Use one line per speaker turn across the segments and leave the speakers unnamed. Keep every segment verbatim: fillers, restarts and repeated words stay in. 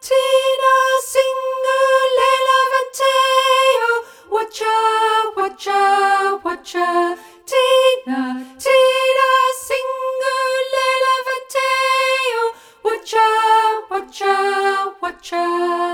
Tina single elevanteo, watcha, watcha, watcha. Tina, Tina single elevanteo, watcha, watcha, watcha.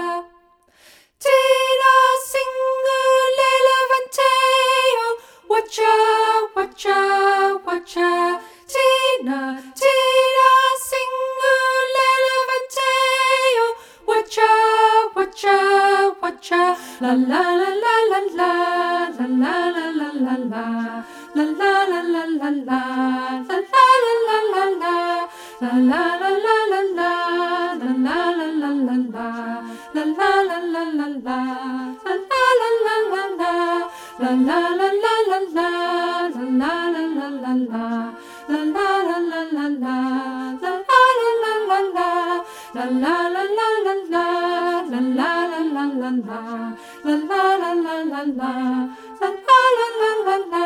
Tina single elevanteo, watcha, watcha, watcha. Tina, Tina single elevanteo, watcha, watcha, watcha. La la la la la la, la la la la la la, la la la la la la, la la la la la la, la la la la la la, la la la la la la, la la la la la la, la la la la la la, la la la la la la, la la la la la la, la la la la la la, la la la la la la, la la la la la la, la la la la la la, la la la la la la, la la la la la la.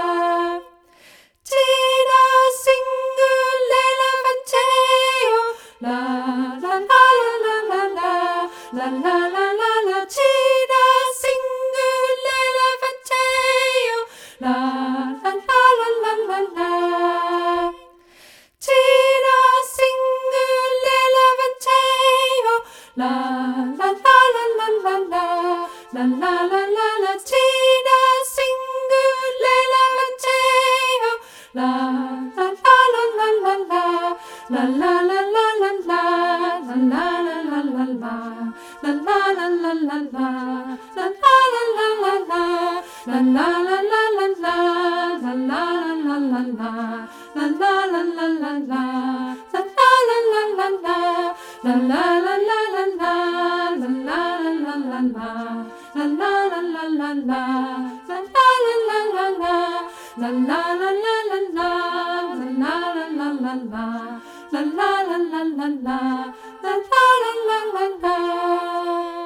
Tina single elevanteo, la la la la la la, la la la la la. Tina single elevanteo, la la la la la la la. Tina single elevanteo, la la la la la la la, la la la la la. Tina single elevanteo, la la la la la la la, la la la la la la, la la la la la la, la la la la la la, la la la la la la, la la la la la la, la la la la la la, la la la la la la, la la la la la la, la la la la la la, la la la la la la, la la la la la la, la la la la la la, la la la la la la, la la la la la la, la la la la la la, la la la la la la.